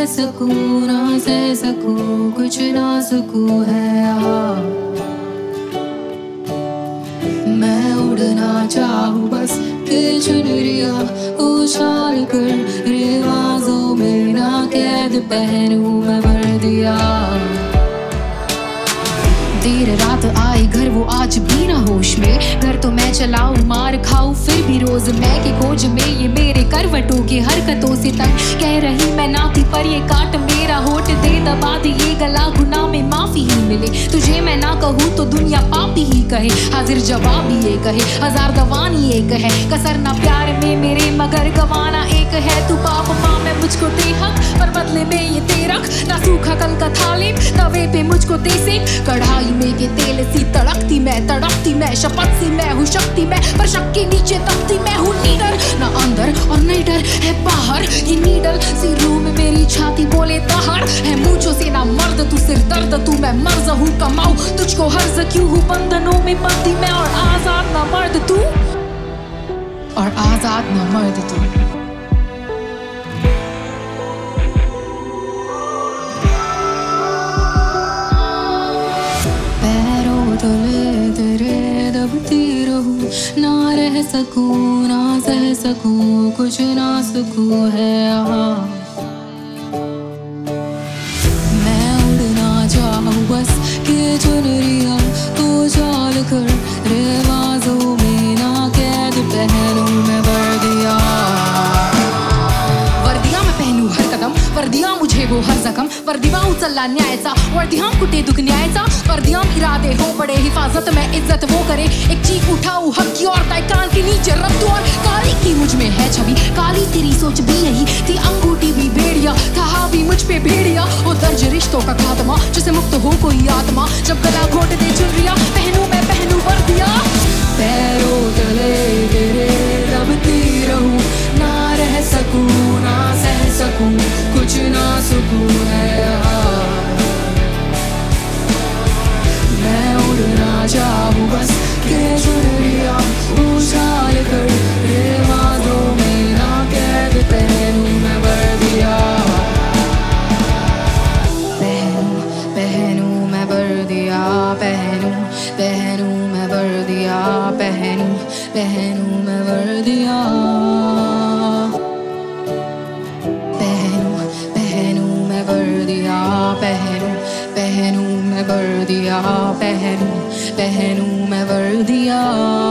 सकूं ना सह सकूं, कुछ ना सकूं है यहाँ। मैं उड़ना चाहूँ बस कि चुनरिया उछाल कर, रिवाजों में ना कैद पहनूं मैं वर्दिया। देर रात आई घर वो आज भी ना होश में, घर तो मैं चलाऊं मार खाऊं फिर भी रोज मैं की खोज में। ये मेरे करवटों की हरकतों से तंग कह रही मैं ना थी, पर ये काट मेरा होठ दे दबा दे ये गला, गुनाह में माफी ही मिले। तुझे मैं ना कहूँ तो दुनिया पापी ही कहे, हाजिर जवाब ये कहे हजार दवानी एक है। कसर ना प्यार में मेरे मगर गवाना एक है। तू पाप माँ मैं मुझको दे हक, पर बदले में ये तेरक ना सूखा कल का थाली तवे पे मुझको दे से। कढ़ाई में ये तेल सी तड़कती मैं, तड़पती मैं, शपथ सी मैं हूँ शक्ति मैं, पर शक के नीचे तपती मैं हूँ नीडर। ना अंदर और नहीं डर है बाहर, ये नीडल सी रूह में मेरी छाती बोले दहाड़ है। मूंछों से ना मर्द तू सिर दर्द तू, मैं मर्ज हूँ कमाऊं तुझको हर्ज क्यों हूँ बंधनों में बंदी मैं। और आजाद ना मर्द तू, और आजाद ना मर्द तू। तले तेरे दबती रहूं, ना रह सकूं ना सह सकूं, कुछ ना सकूं है यहाँ। मैं उड़ना चाहूँ बस कि चुनरिया उछाल कर, रिवाजों में ना कैद पहनूं मैं वर्दिया। वर्दिया मैं पहनू हर कदम, वर्दिया मुझे वो हर जखम, वर्दिया उचलला न्यायाचा, वर्दिया कुठे दुख न्यायाचा, वर्दिया इरादे हो बड़े हिफाजत में इज्जत वो करे। एक चीख उठाऊं हक की और दाई कान के नीचे रख दूं, और काली की मुझ में है छवि, काली तेरी सोच भी यही थी, अंगूठी भी भेड़िया था हावी मुझ पे भेड़िया। वो दर्ज रिश्तों का खात्मा जिसे मुक्त हो कोई आत्मा, जब गला घोट दे चुनरिया पहनूं मैं पहनूं वर्दिया। पैरों तले तेरे दबती रहूं, ना रह सकूं ना सह सकूं, कुछ ना सकूं है यहाँ। मैं उड़ना चाहूँ बस कि चुनरिया उछाल कर, रिवाजों में ना कैद पहनूं मैं वर्दिया। पहनूं पहनूं मैं वर्दिया, पहनूं पहनूं मैं वर्दिया, पहनूं पहनूं मैं वर्दिया। पहनूं पहनूं मैं वर्दिया, पहनूं पहनूं मैं वर्दिया, पहनूं पहनूं मैं वर्दिया।